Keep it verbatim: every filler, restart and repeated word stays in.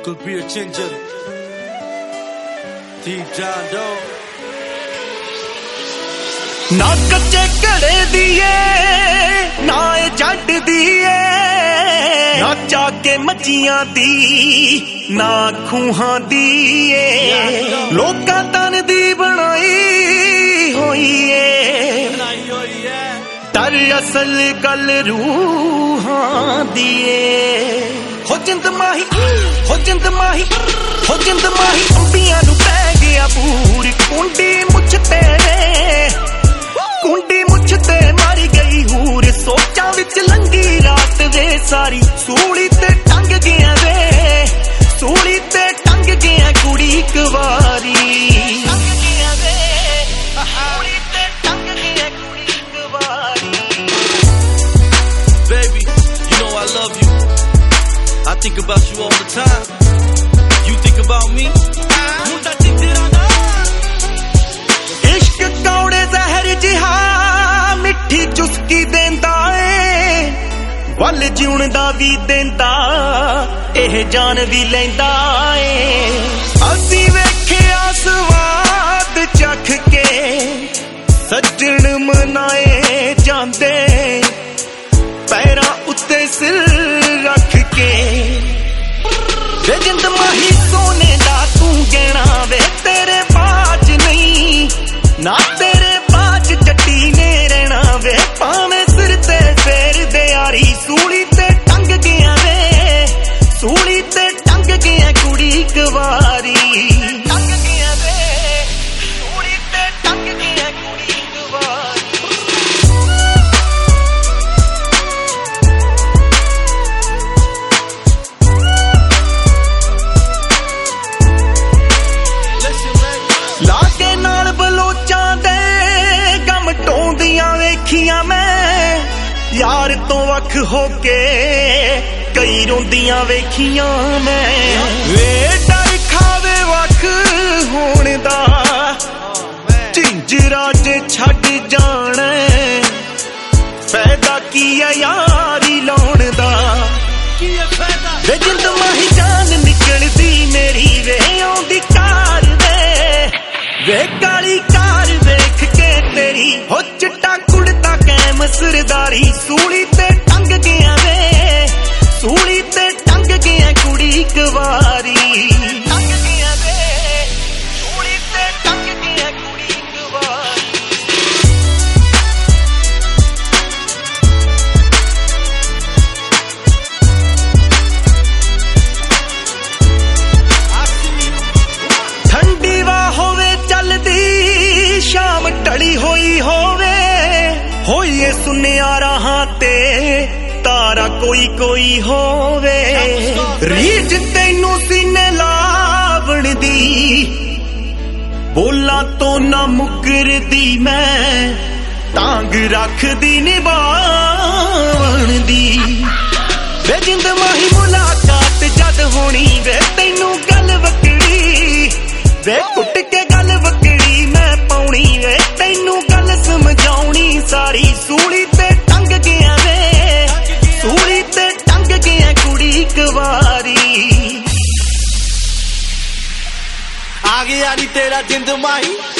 Kulbir Ginger, Deep John Doe. ना कच्चे घड़े दिए ना जट दिए ना चाके मच्छियां दी ना खूहां दिए लोकां तन दी बनाई होई है तर असल गल रूहां दिए हो जिंद माही हो जिंद माही हो जिंद माही अंबियां नू पै गया पूरी कुंडी मुझ तेरे कुंडी मुझ ते मर गई हूर सोचा विच लंगी रात वे सारी सूली ते टंग गया वे सूली ते टंग गया कुड़ी एक वारी Baby, you know I love you. I think about you all the time. You think about me? इश्क कौड़े जहर जिहा मिठी चुस्की देंदा ए वल जीउण दा भी देंदा एह जान भी लैंदा ए असी वेखिया स्वाद चख के सज्जण मनाए जांदे पैरां उत्ते सिर रख के वे जिंद माही सोने दा तू गहना वे तेरे बाज नहीं ना तेरे बाज जट्टी ने रहना वे पावे सिर ते फेर दे यारी सूली ते टंग गया वे सूली ते टंग गया कुड़ी गवारी टंग गया वे सूली ते टंग गया कुड़ी गवारी लागे नाल बलोचां दे गम टोंदियां वेखियां मैं यार तो वख होके कई रोंदियां वेखियां मैं वे डर खावे वख होण दा झिंजरा जे छड्ड जाना फायदा की है यारी लाउण दा वे जिंद माही जान निकलदी मेरी वे आउंदी कार वे काली कार देख के तेरी हो चिट्टा कुड़ता कैम सरदारी सूली ते टंग गया वे सूली ते टंग गया कुड़ी गवारी टंग गया वे सूली ते टंग गया कुड़ी गवारी ठंडी वा होवे चलदी शाम टली होई होवे होइए सुनिया राहां ते तारा कोई कोई होवे रीझ तैनू सीने लावण दी बोला तो ना मुकरदी मैं तांग रखदी निभावण दी वे जिंद माही मुलाकात जद होनी वे तैनू गल वकड़ी वे कुट के गल वकड़ी मैं पाउनी वे तैनू गल समझाउनी सारी सूली ते टंग गया वे सूली ते टंग गया कुड़ी गवारी आ गया नी तेरा जिंद माही